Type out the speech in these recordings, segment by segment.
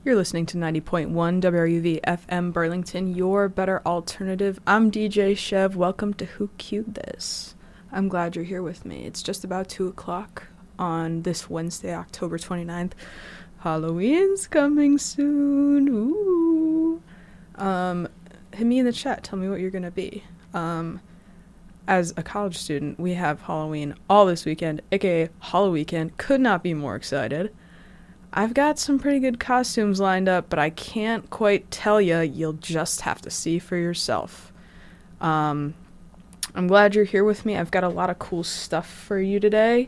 You're listening to 90.1 WRUV FM Burlington, your better alternative. I'm DJ Chev. Welcome to Who Cued This? I'm glad you're here with me. It's just about 2 o'clock on this Wednesday, October 29th. Halloween's coming soon. Ooh. Hit me in the chat. Tell me what you're going to be. As a college student, we have Halloween all this weekend, aka Halloweekend. Could not be more excited. I've got some pretty good costumes lined up, but I can't quite tell you. You'll just have to see for yourself. I'm glad you're here with me. I've got a lot of cool stuff for you today.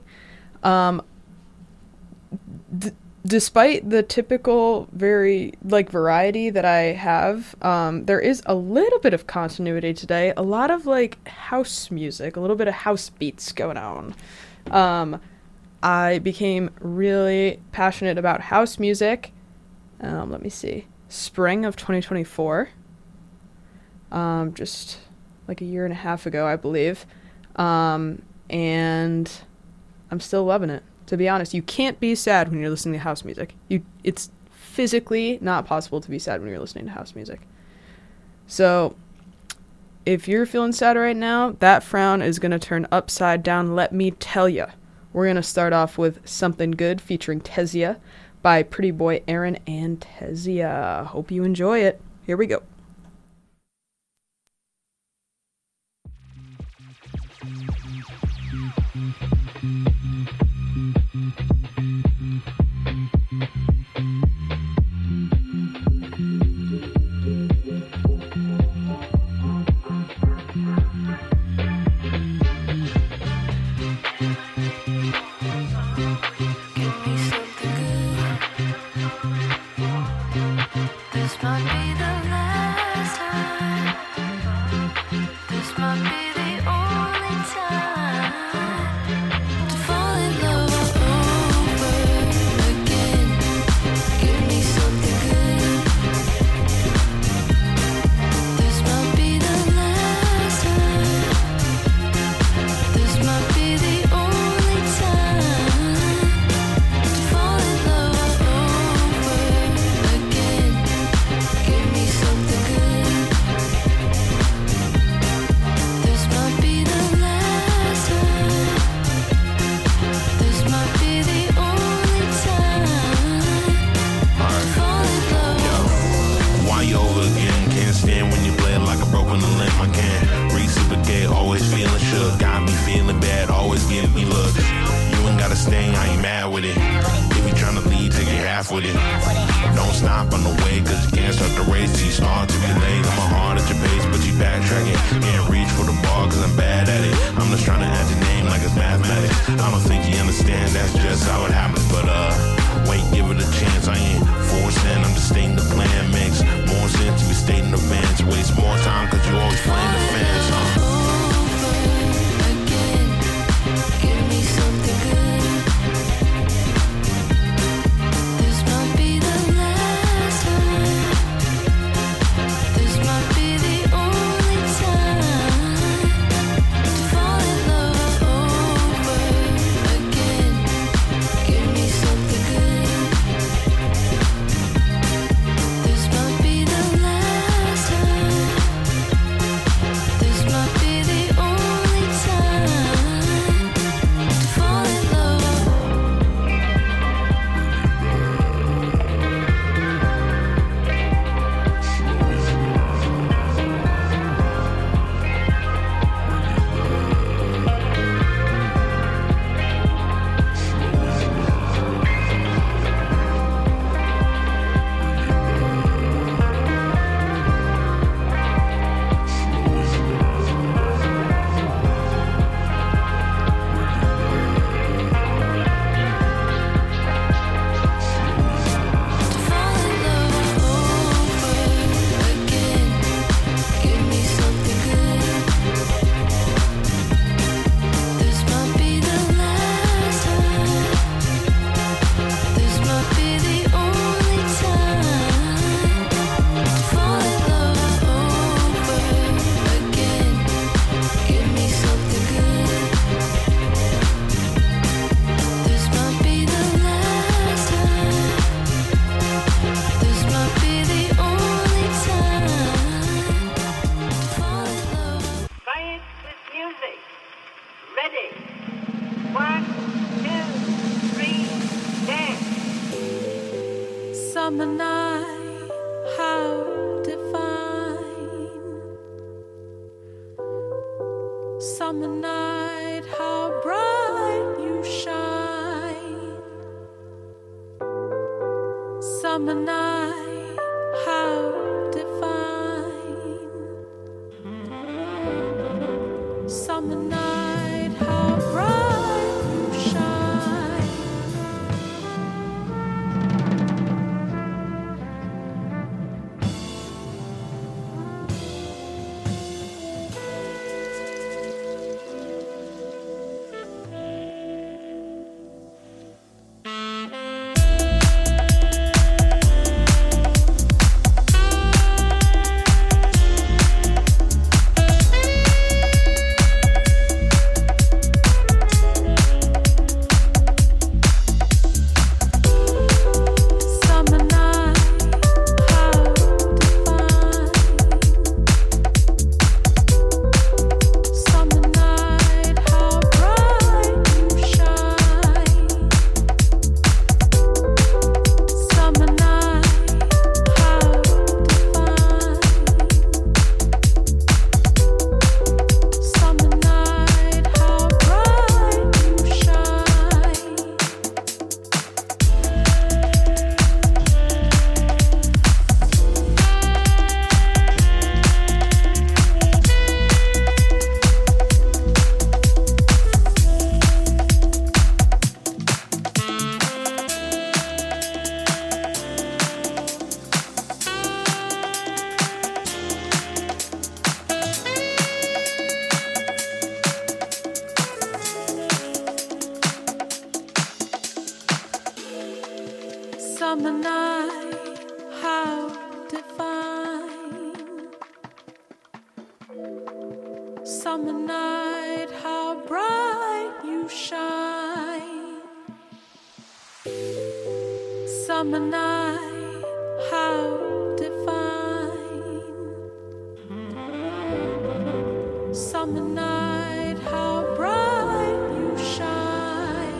Despite the typical variety that I have, there is a little bit of continuity today. A lot of house music, a little bit of house beats going on. I became really passionate about house music, let me see, spring of 2024, just like a year and a half ago, I believe, and I'm still loving it. To be honest, you can't be sad when you're listening to house music. It's physically not possible to be sad when you're listening to house music. So, if you're feeling sad right now, that frown is going to turn upside down, let me tell you. We're going to start off with Something Good featuring Tezia by Pretty Boy Aaron and Tezia. Hope you enjoy it. Here we go. This Summer night, how divine. Summer night, how bright you shine. Summer night, how divine. Summer night, how bright you shine. Summer night, how divine. Summer night, how bright you shine. Summer night, how divine. Summer night, how bright you shine.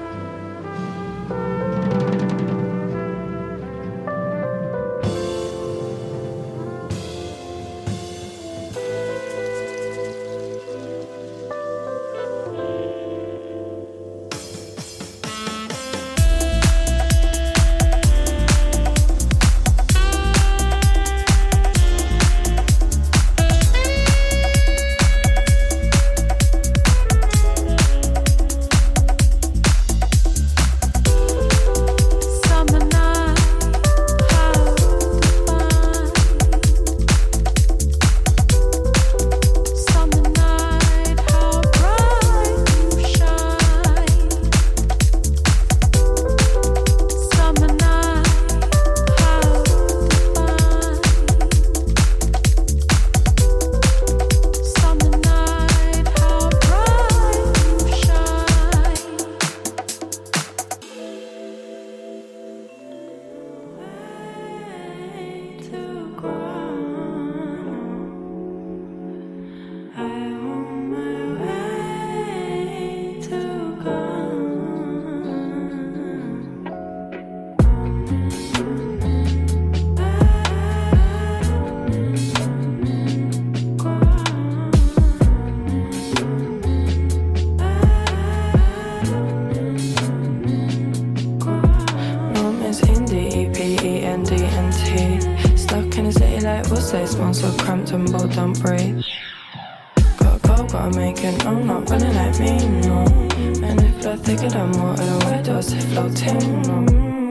So cramped and bold, don't breathe. Gotta go, gotta make it, no, not running like me, no. And if blood thicker than water, then where does it floating, no.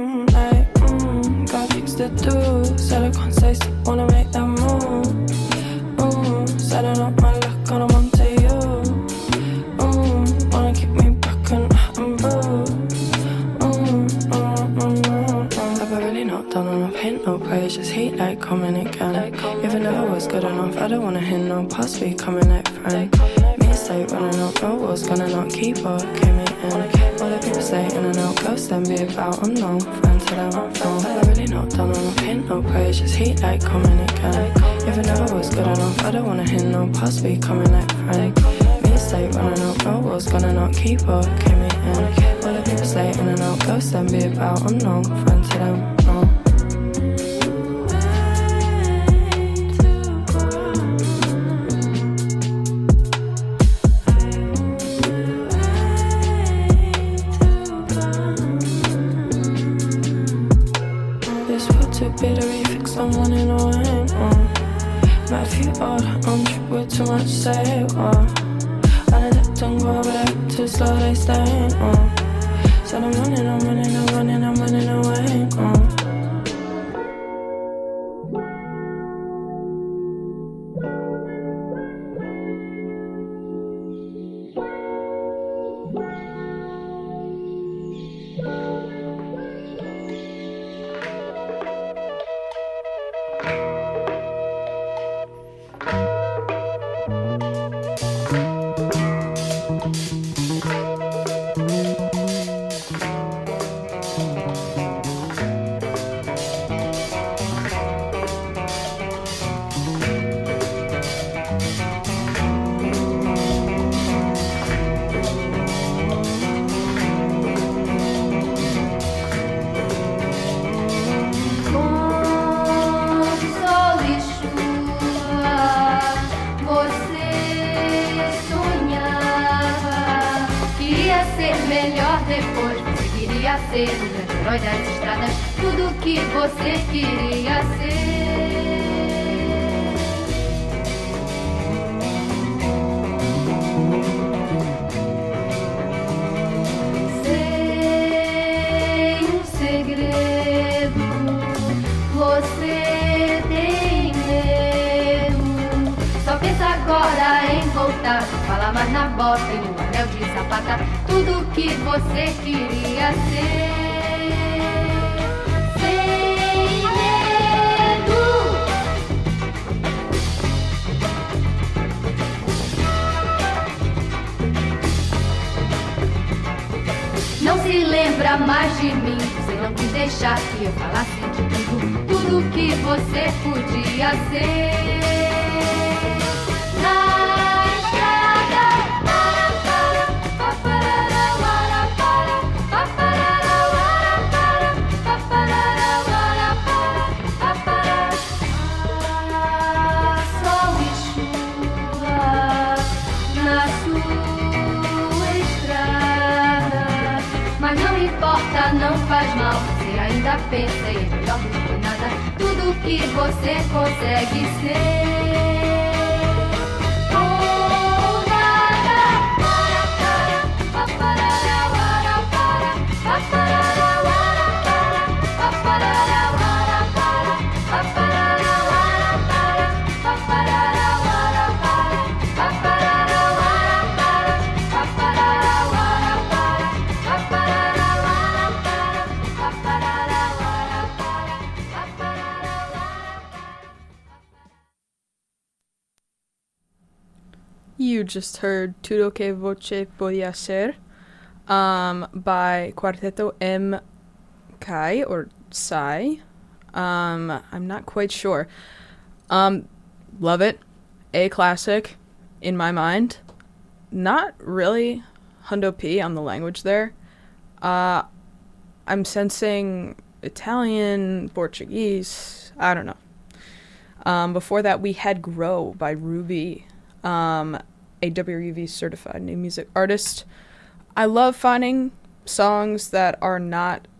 Gotta fix the do, said I can't say still wanna make that move. Setting up my luck and I'm on to you. Wanna keep me back and bruised. Have I really not done enough? Hint no praise, just heat like coming again. Even though I was good enough, I don't wanna hit no past me coming like friend. Mistake running up, no was gonna not keep up, came in. All the people say in and out, ghost and be about unknown. Friend to them, no. Have I really not done enough? Hint no praise, just heat like coming again. Even though I was good enough, I don't wanna hit no past me coming like friend. Mistake running up, no was gonna not keep up, came in. All the people say in and out, ghost and be about unknown. Friend to them, no. too big to be fixed, I'm running away. Met a few odd trip with too much to say. I let them go, but act too slow, they stay. Said I'm running, I'm running, I'm running, I'm running away. Ser o grande herói das estradas, tudo que você queria ser. Sem um segredo, você tem medo. Só pensa agora em voltar, fala mais na bota e no anel de sapata, tudo que você queria ser. Não se lembra mais de mim, você não quis deixar que eu falasse de tudo que você podia ser. Na estrada, sol e chuva na sua estrada. Mas não importa, não faz mal, você ainda pensa e é melhor do que nada, tudo que você consegue ser. Ou nada. You just heard Tudo Que Voce Podia Ser by Quarteto M. Kai or Sai. I'm not quite sure. Love it. A classic in my mind. Not really Hundo P on the language there. I'm sensing Italian, Portuguese, I don't know. Before that we had Grow by Ruby. A WUV certified new music artist. I love finding songs that are not,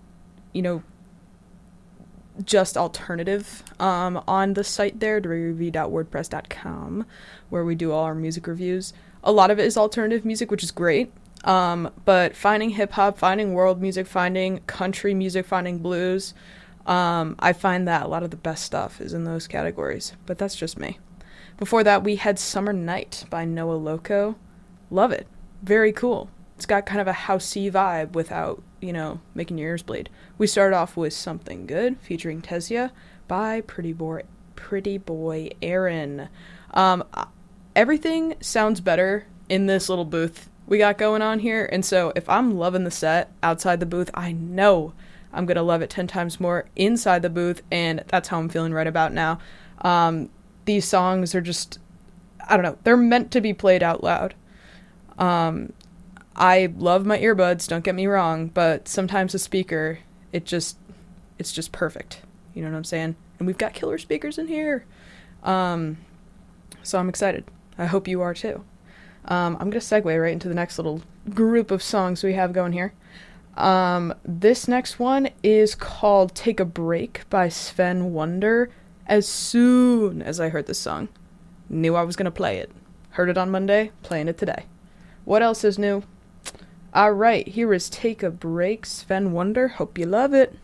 just alternative on the site there, WUV.wordpress.com, where we do all our music reviews. A lot of it is alternative music, which is great, but finding hip-hop, finding world music, finding country music, finding blues, I find that a lot of the best stuff is in those categories, but that's just me. Before that, we had Summer Night by Noah Loco. Love it. Very cool. It's got kind of a housey vibe without, making your ears bleed. We started off with Something Good, featuring Tesia, by Pretty Boy Aaron. Everything sounds better in this little booth we got going on here, and so if I'm loving the set outside the booth, I know I'm going to love it 10 times more inside the booth, and that's how I'm feeling right about now. These songs are just, I don't know, they're meant to be played out loud. I love my earbuds, don't get me wrong, but sometimes a speaker, it's just perfect. You know what I'm saying? And we've got killer speakers in here. So I'm excited. I hope you are too. I'm going to segue right into the next little group of songs we have going here. This next one is called Take a Break by Sven Wonder. As soon as I heard this song, knew I was gonna play it. Heard it on Monday, playing it today. What else is new? Alright, here is Take a Break, Sven Wonder. Hope you love it.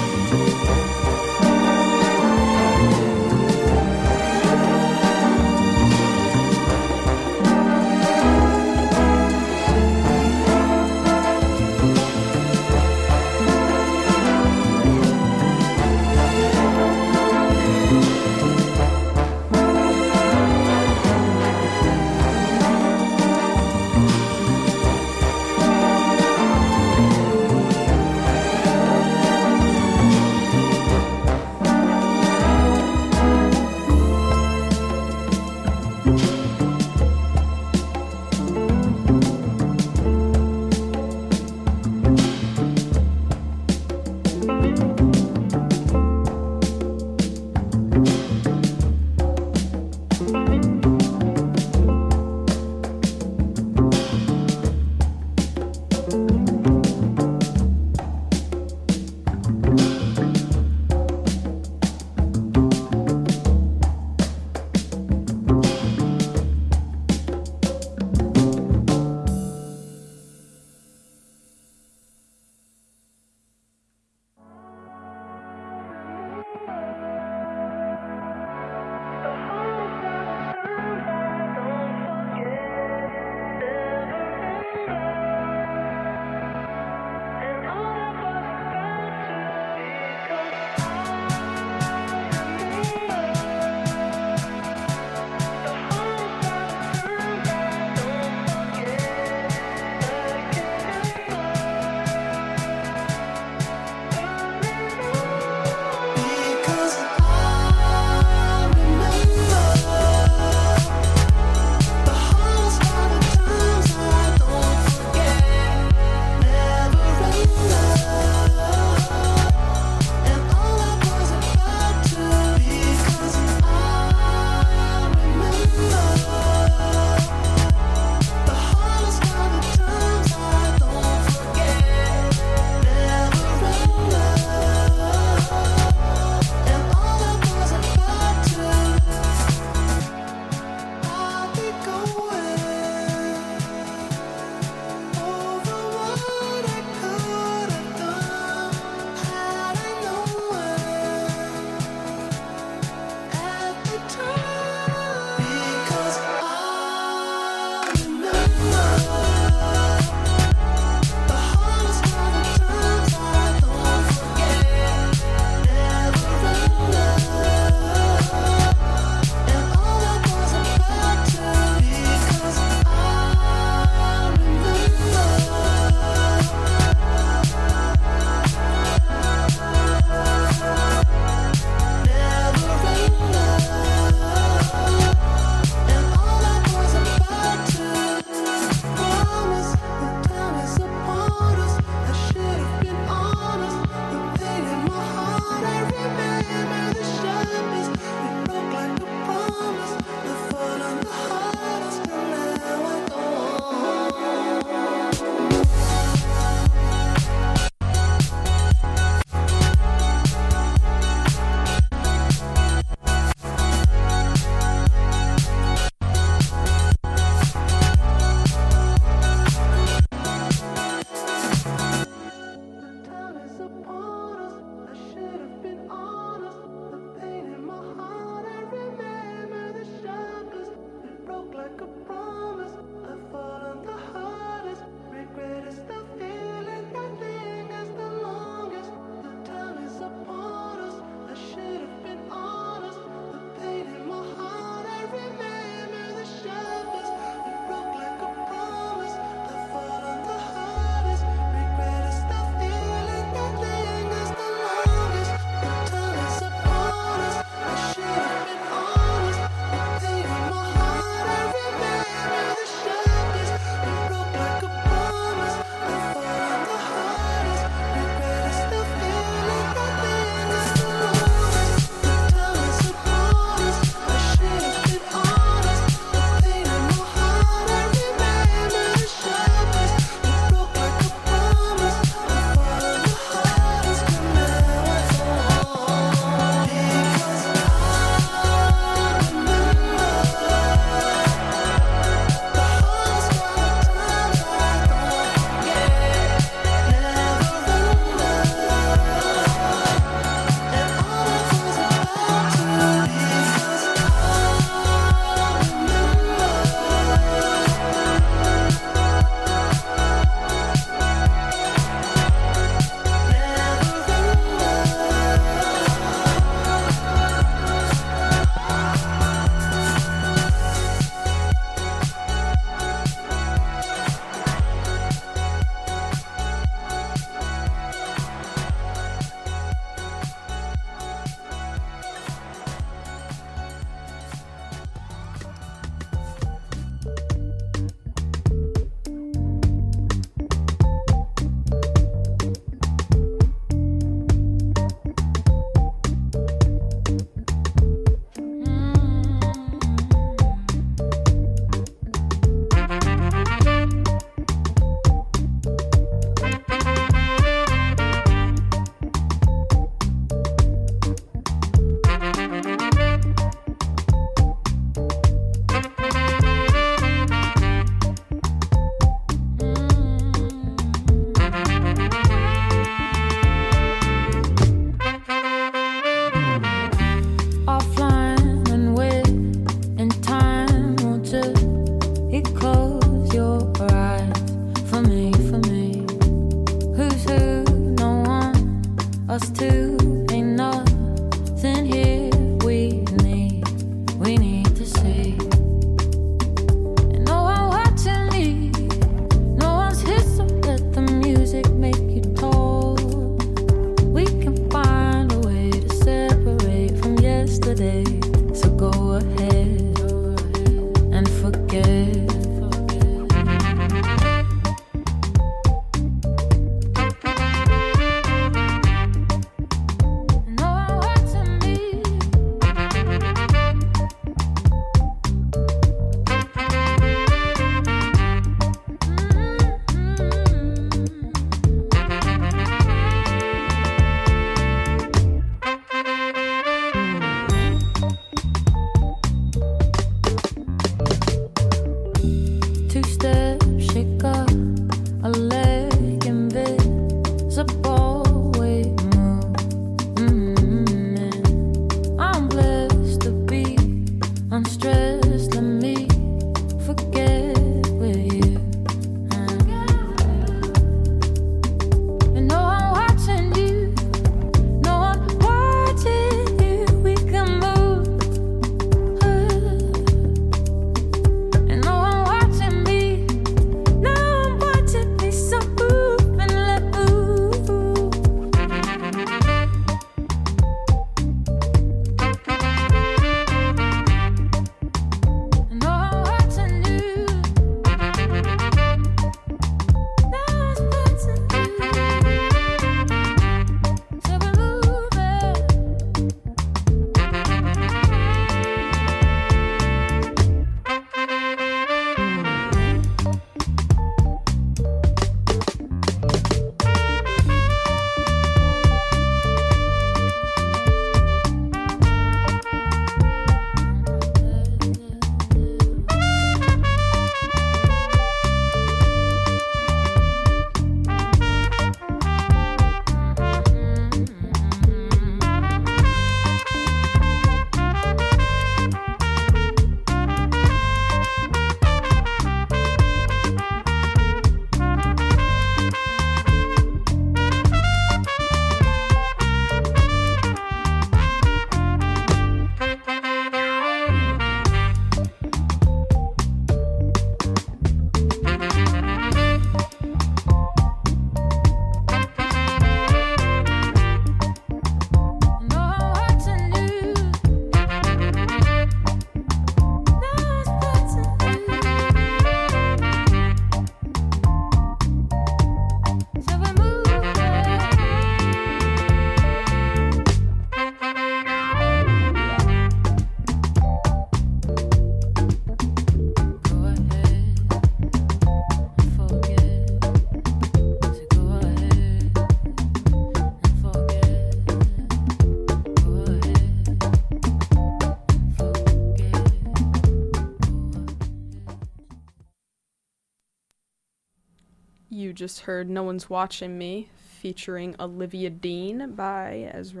just heard No One's Watching Me, featuring Olivia Dean by Ezra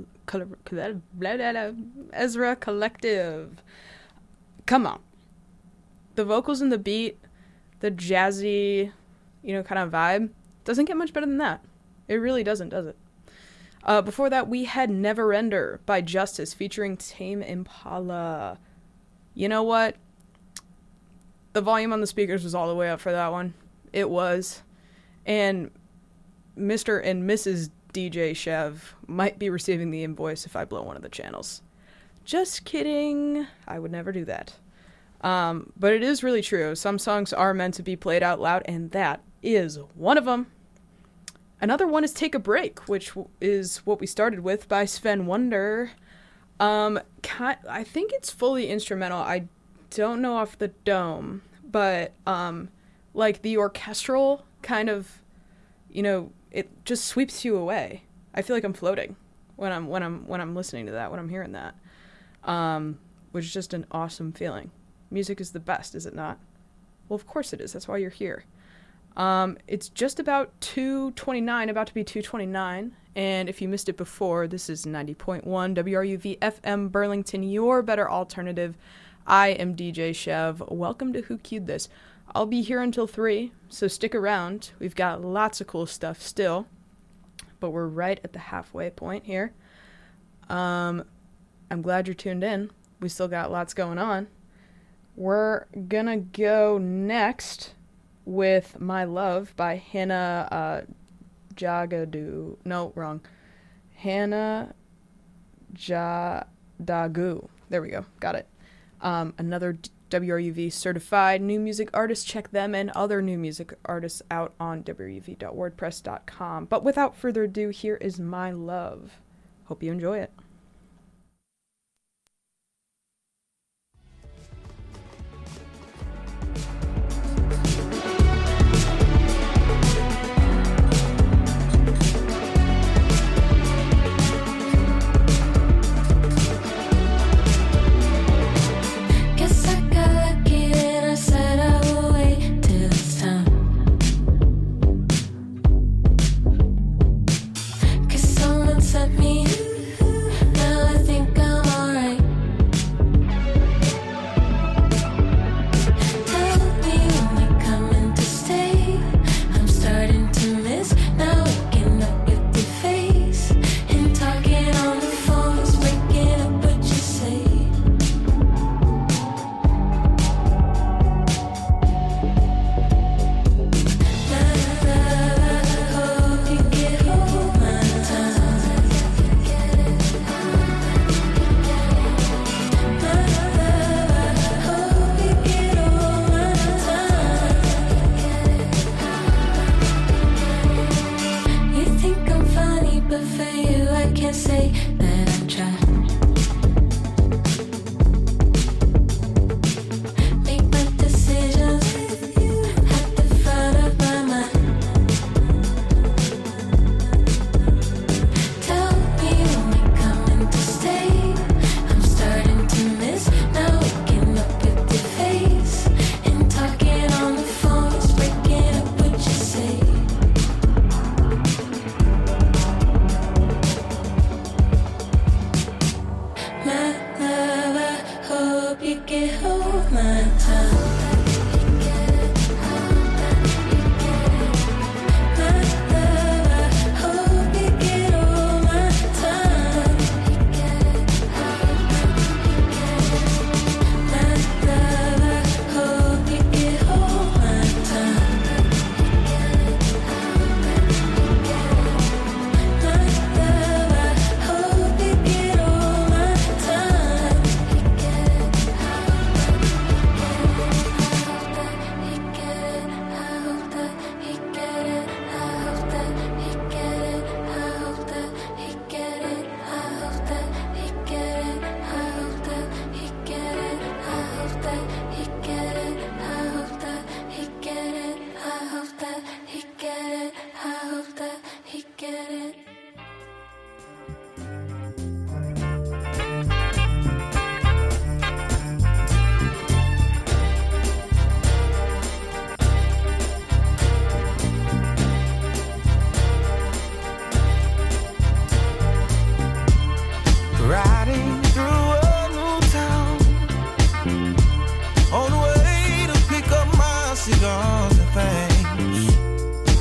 Collective. Come on. The vocals and the beat, the jazzy, kind of vibe, doesn't get much better than that. It really doesn't, does it? Before that, we had Neverender by Justice, featuring Tame Impala. You know what? The volume on the speakers was all the way up for that one. It was. And Mr. and Mrs. DJ Chev might be receiving the invoice if I blow one of the channels. Just kidding. I would never do that. But it is really true. Some songs are meant to be played out loud, and that is one of them. Another one is Take a Break, which is what we started with, by Sven Wonder. I think it's fully instrumental. I don't know off the dome, but like the orchestral kind of, it just sweeps you away. I feel like I'm floating when I'm listening to that, when I'm hearing that, which is just an awesome feeling. Music is the best, is it not? Well, of course it is. That's why you're here. It's just about 2:29, about to be 2:29, and if you missed it before, this is 90.1 WRUV FM Burlington, your better alternative. I am DJ Chev. Welcome to Who Cued This. I'll be here until 3, so stick around. We've got lots of cool stuff still, but we're right at the halfway point here. I'm glad you're tuned in. We still got lots going on. We're gonna go next with My Love by Hannah Jagadu. No, wrong. Hannah Jadagu. There we go. Got it. Another WRUV certified new music artist. Check them and other new music artists out on wruv.wordpress.com. But without further ado, here is My Love. Hope you enjoy it.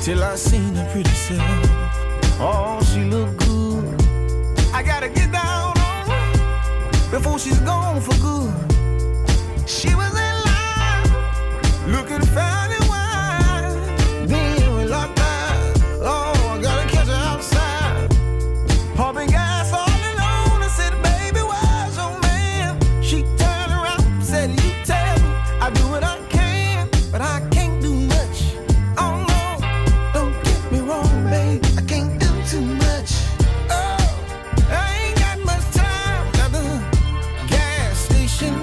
till I seen her pretty self. Oh, she look good. I gotta get down on her before she's gone for good. She was in line, looking fine and wide. Then we locked eyes. Oh, I gotta catch her outside. Pumping gas all alone. I said, baby, where's your man? She turned around, said, you tell me. I do what I can, but I can't do much. Oh no, don't get me wrong, babe. I can't do too much. Oh, I ain't got much time. Got the gas station,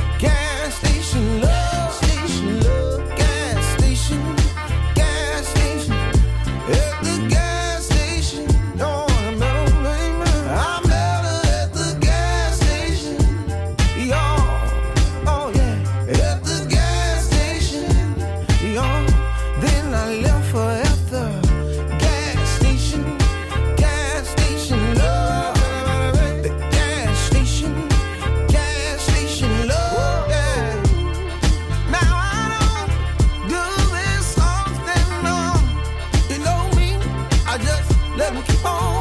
love station, love, gas station, gas station. At the gas station, oh, I met her, baby. I met her at the gas station, y'all. Oh yeah, at the gas station, y'all. Then I left her at the gas station, love. The gas station, love. Yeah. Now I don't do this often, no. You know me, I just let me keep on.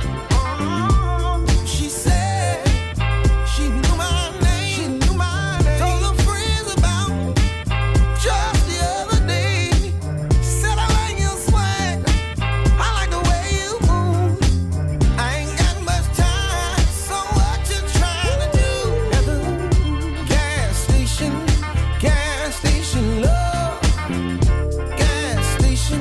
She said she knew my name. Told her friends about just the other day. Said I like your swag, I like the way you move. I ain't got much time, so what you trying to do? At the gas station, love. Gas station,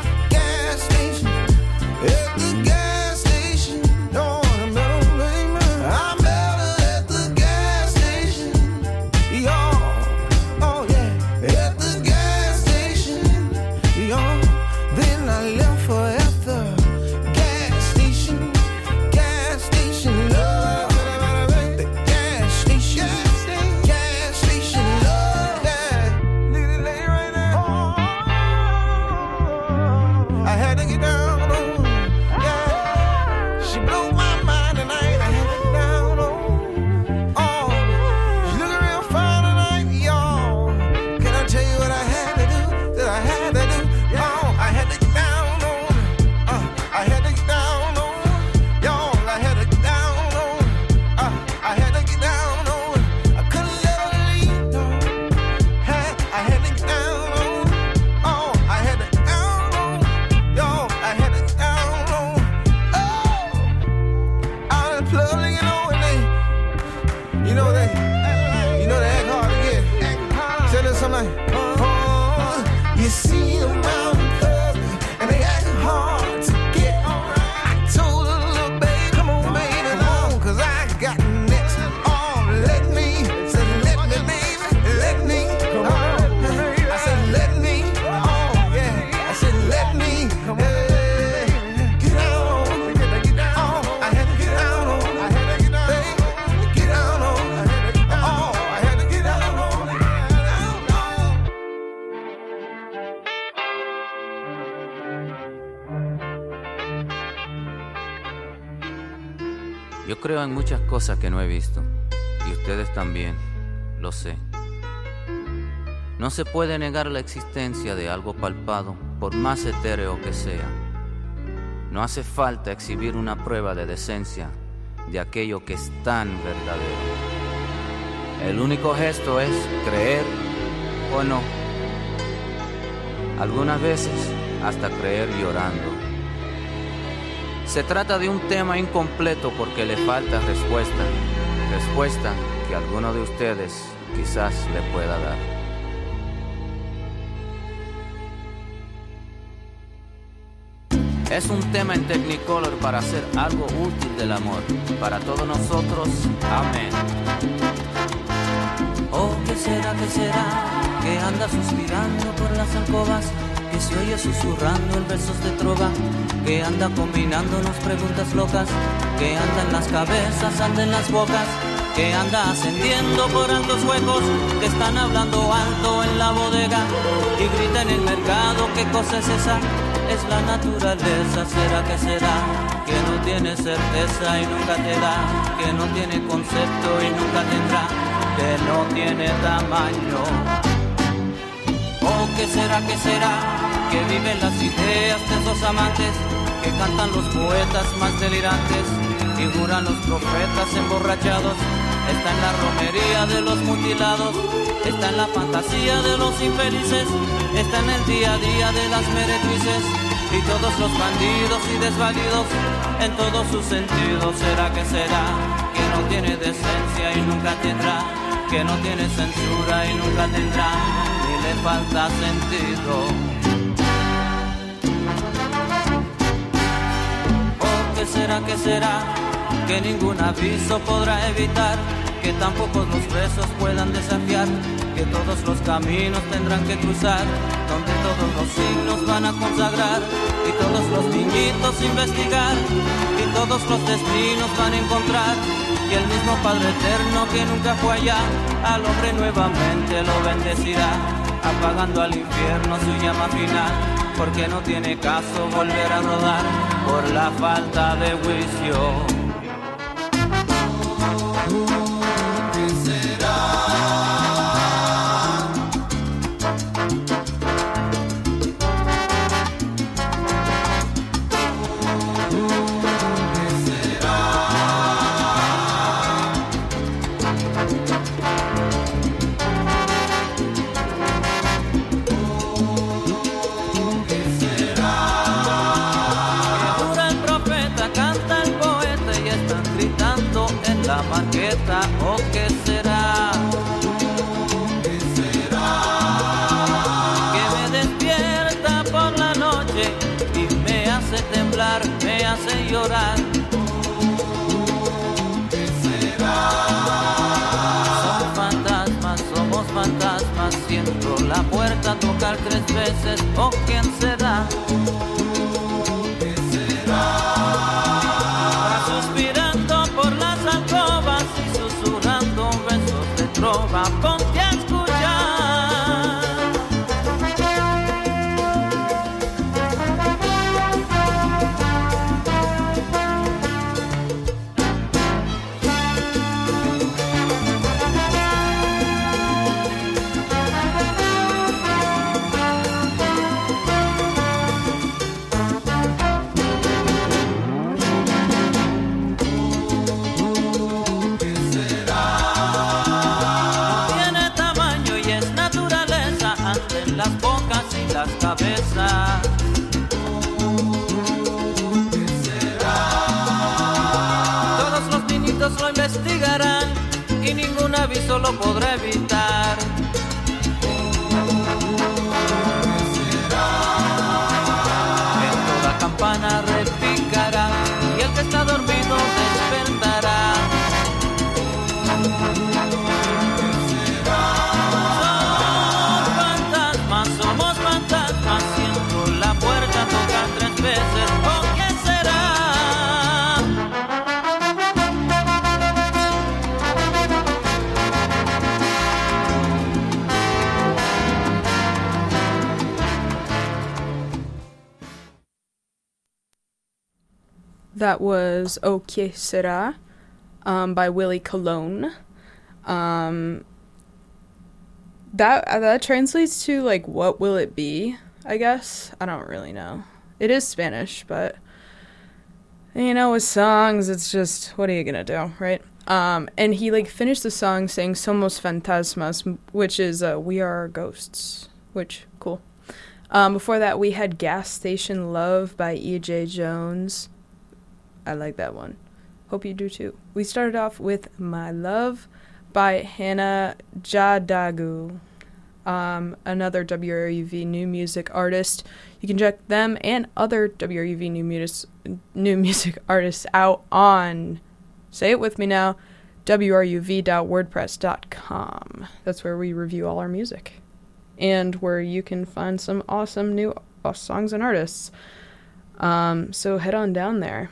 at the gas station. Oh, I met her, baby. I met her at the gas station, y'all. Oh yeah, at the gas station, y'all. Then I left her at the gas station, love. The gas station, love. Yeah. Look at the lady right there. Oh, I had to get down on her. Yeah. She blew my mind tonight. I had to get down on her. Oh, she looking real fine tonight, y'all. Can I tell you what I had to do? That I had to do? Oh, I had to get down on her. I had to get down on her. Y'all, I had to get down on her. I had to get down on her. I couldn't let her leave, no. I had to get down on her. Oh, I had to get down on her. Y'all, I had to get down on her. Oh, out in public, and they act hard to get. Say this something like, oh, you see them out in public, and they act hard to get. I told her, little babe, come on, baby, long, 'cause I got next. Oh, let me, baby, let me. I said, let me. Oh, yeah. I said, let me. Hey, get on. Oh, I had to get down on. I had to get down. Baby, get down on. Oh, I had to get down on. Yo creo en muchas cosas que no he visto, y ustedes también, lo sé. No se puede negar la existencia de algo palpado, por más etéreo que sea. No hace falta exhibir una prueba de decencia de aquello que es tan verdadero. El único gesto es creer o no. Algunas veces hasta creer llorando. Se trata de un tema incompleto porque le falta respuesta que alguno de ustedes quizás le pueda dar. Es un tema en Technicolor para hacer algo útil del amor, para todos nosotros, amén. Oh, ¿qué será, que anda suspirando por las alcobas? Que se oye susurrando en versos de trova, que anda combinándonos preguntas locas, que anda en las cabezas, anda en las bocas, que anda ascendiendo por altos huecos, que están hablando alto en la bodega y grita en el mercado, ¿qué cosa es esa? Es la naturaleza, ¿será que será? Que no tiene certeza y nunca te da, que no tiene concepto y nunca tendrá, que no tiene tamaño. Oh, ¿qué será, que viven las ideas de esos amantes, que cantan los poetas más delirantes y juran los profetas emborrachados. Está en la romería de los mutilados, está en la fantasía de los infelices, está en el día a día de las meretrices y todos los bandidos y desvalidos en todos sus sentidos. ¿Será que será? Que no tiene decencia y nunca tendrá, que no tiene censura y nunca tendrá, ni le falta sentido. ¿O qué será, qué será? Que ningún aviso podrá evitar, que tampoco los presos puedan desafiar, que todos los caminos tendrán que cruzar, donde todos los siglos van a consagrar, y todos los niñitos investigar, y todos los destinos van a encontrar, y el mismo Padre Eterno que nunca fue allá, al hombre nuevamente lo bendecirá, apagando al infierno su llama final, porque no tiene caso volver a rodar por la falta de juicio. ¿O qué será? ¿Qué será? Que me despierta por la noche y me hace temblar, me hace llorar. ¿Qué será? Somos fantasmas, somos fantasmas. Siento la puerta tocar 3 veces. ¿O quién será? ¿Qué será? Va suspirando por las alcobas y susurrando besos de trova, ponte a escuchar. Las bocas y las cabezas. ¿Qué será? Todos los niñitos lo investigarán y ningún aviso lo podrá evitar. ¿Qué será? En toda campana repicará y el que está dormido despertará. Somos fantasmas, siento la puerta tocar 3 veces. ¿O qué será? That was O Que Sera by Willie Colon. That translates to, like, what will it be, I guess? I don't really know. It is Spanish, but, you know, with songs, it's just, what are you gonna do, right? And he, like, finished the song saying Somos Fantasmas, which is, we are ghosts, which, cool. Before that, we had Gas Station Love by E.J. Jones. I like that one. Hope you do, too. We started off with My Love by Hannah Jadagu, another WRUV new music artist. You can check them and other WRUV new music artists out on, say it with me now, wruv.wordpress.com. That's where we review all our music and where you can find some awesome new songs and artists. So head on down there.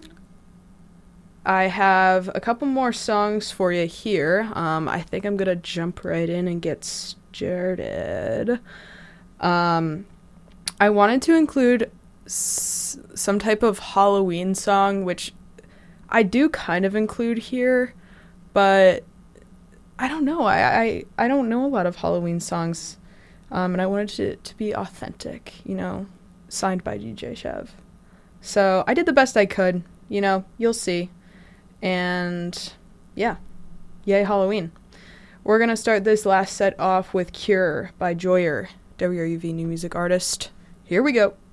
I have a couple more songs for you here. I think I'm going to jump right in and get started. I wanted to include some type of Halloween song, which I do kind of include here, but I don't know. I don't know a lot of Halloween songs. And I wanted it to be authentic, you know, signed by DJ Chev. So I did the best I could, you know, you'll see. And yeah, yay Halloween. We're going to start this last set off with Cure by Joyer, WRUV new music artist. Here we go.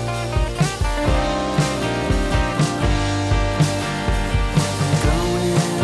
Going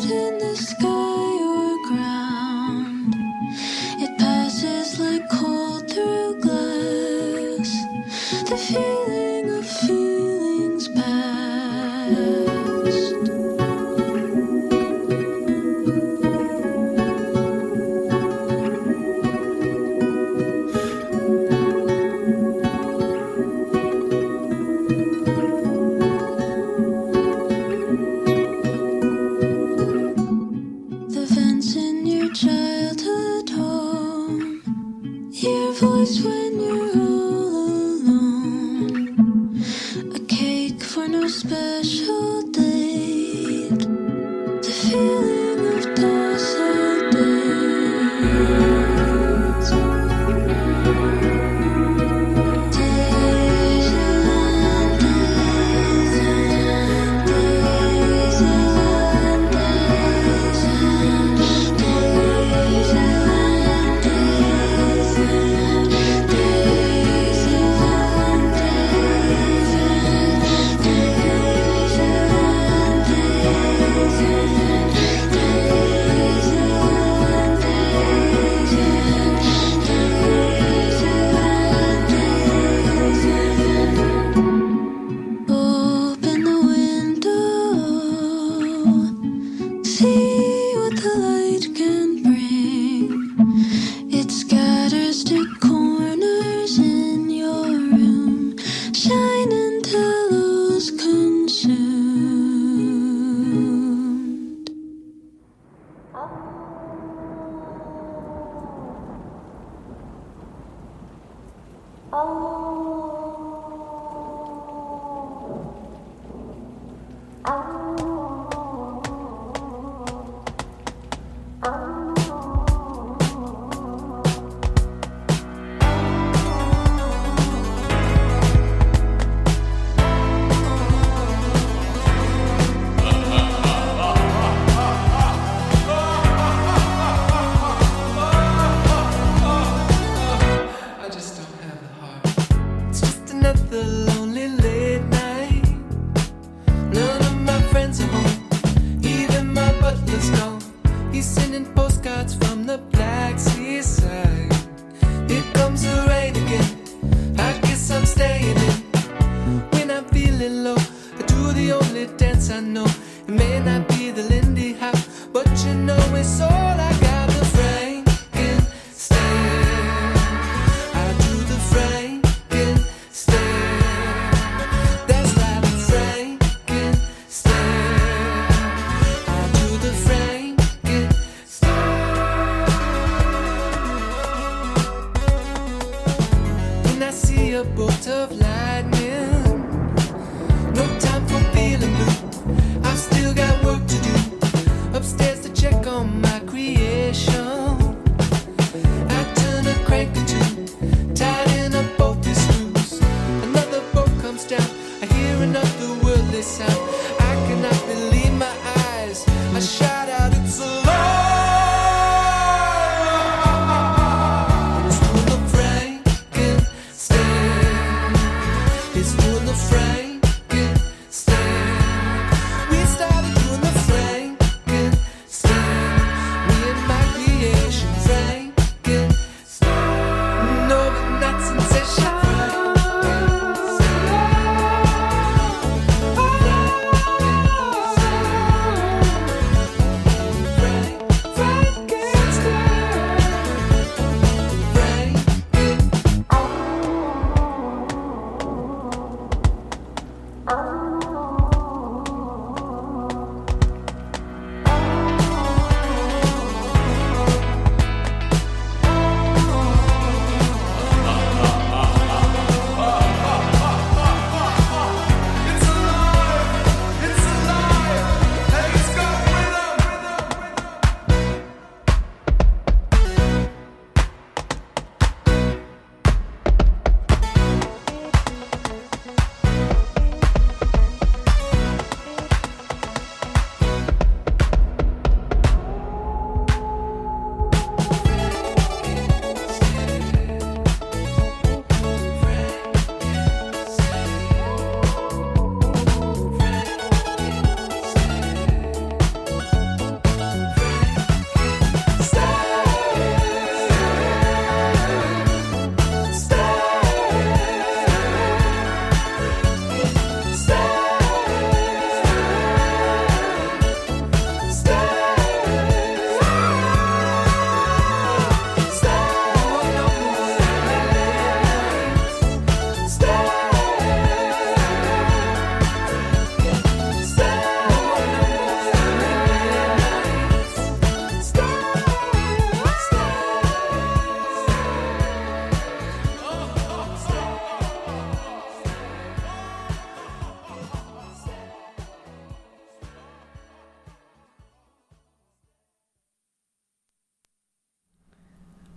cloud in the sky or ground. It passes like cold through glass. The feeling of feelings past. The vents in your childhood home. Your voice when you're all alone. A cake for no special date. The feeling of docile days. Days and days and days and days and days and days and days and open the window, see what the light can bring. It scatters to corners in your room, shine until all's consumed. I just don't have the heart. It's just another lonely late night. None of my friends are home. Even my butler's gone. He's sending postcards from the Black Sea side. Here comes the rain again. I guess I'm staying in. When I'm feeling low, I do the only dance I know. It may not be the Lindy Hop, but you know it's all I got. The Frankenstein. I do the Frankenstein. That's right, the Frankenstein. I do the Frankenstein. When I see a bolt of lightning, no time for feeling blue. I've still got work to do. Upstairs to check on my creation. I turn a crank or two, tighten up both the screws. Another boat comes down. I hear another worldly sound. I cannot believe my eyes. I shout out, it's alive. It's doing the Frankenstein. It's doing the Frankenstein. We started doing the Frankenstein. Me and my creation.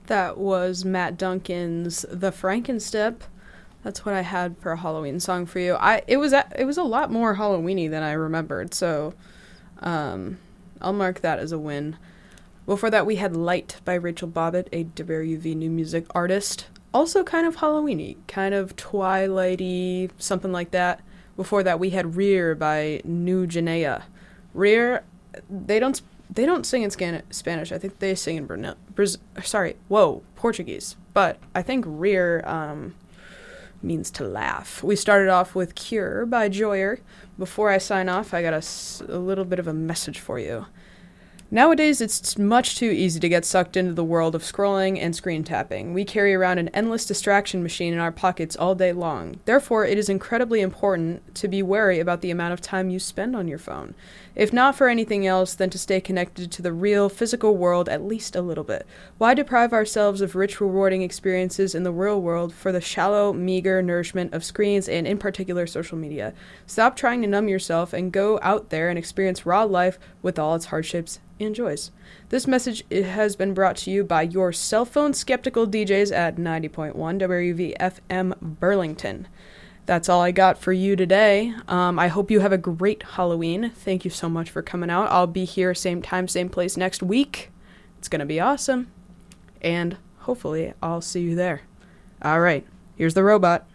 That was Matt Duncan's The Frankenstep. That's what I had for a Halloween song for you. It was a lot more Halloween-y than I remembered, so I'll mark that as a win. Before that, we had Light by Rachel Bobbitt, a WRUV new music artist. Also kind of Halloween-y, kind of twilighty, something like that. Before that, we had Rear by New Guinea. Rear, they don't sing in Spanish. I think they sing in Portuguese. But I think Rear means to laugh. We started off with Cure by Joyer. Before I sign off, I got a little bit of a message for you. Nowadays, it's much too easy to get sucked into the world of scrolling and screen tapping. We carry around an endless distraction machine in our pockets all day long. Therefore, it is incredibly important to be wary about the amount of time you spend on your phone. If not for anything else, then to stay connected to the real, physical world at least a little bit. Why deprive ourselves of rich, rewarding experiences in the real world for the shallow, meager nourishment of screens and, in particular, social media? Stop trying to numb yourself and go out there and experience raw life with all its hardships and joys. This message has been brought to you by your cell phone skeptical DJs at 90.1 WRUV FM Burlington. That's all I got for you today. I hope you have a great Halloween. Thank you so much for coming out. I'll be here same time, same place next week. It's going to be awesome. And hopefully I'll see you there. All right, here's the robot.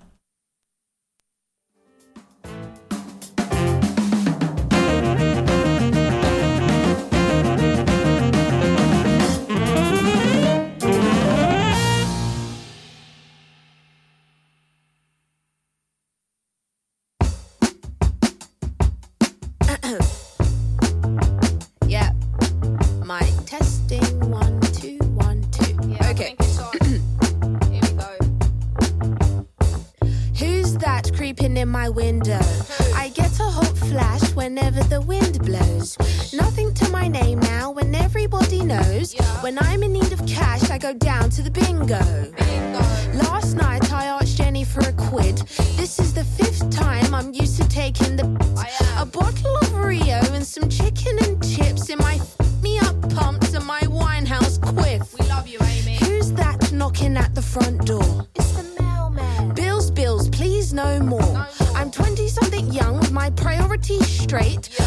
In my window, I get a hot flash whenever the wind blows. Nothing to my name now, when everybody knows. When I'm in need of cash, I go down to the bingo. Last night I asked Jenny for £1. This is the 5th time I'm used to taking a bottle of Rio and some chicken and chips in my me up pumps and my Winehouse quiff. We love you, Amy. Who's that knocking at the front door? It's the mailman. Bills, please no more. I'm 20-something young with my priorities straight.